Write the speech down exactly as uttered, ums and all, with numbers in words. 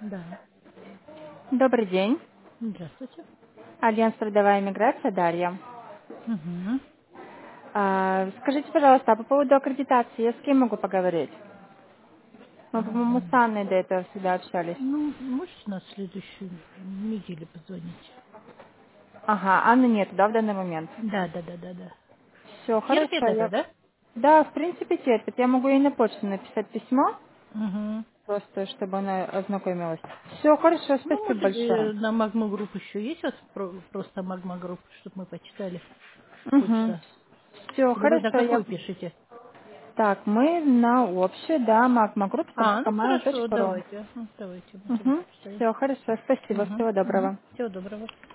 Да. Добрый день. Здравствуйте. Альянс трудовая миграция, Дарья. Угу. А, скажите, пожалуйста, а по поводу аккредитации, я с кем могу поговорить? Мы, по-моему, с Анной до этого всегда общались. Ну, можете на следующую неделю позвонить? Ага, Анны нет, да, в данный момент? Да, да, да, да, да. Все, Терпит хорошо. это, Я... да? Да, в принципе, терпит. Я могу ей на почту написать письмо, Угу. просто чтобы она ознакомилась. Все, хорошо, Ну, спасибо может, э, большое. на Магма Групп еще есть вот про- просто Магма Групп, чтобы мы почитали Угу. почта. Все, Или вы на хорошо, я... какую пишете? Так, мы на общую, да, magmagroup А, собака ну mail хорошо, точка ру. давайте. Ну, давайте, мы тогда Угу. почитаем. Все, хорошо, спасибо, Угу. всего Угу. доброго. Всего доброго.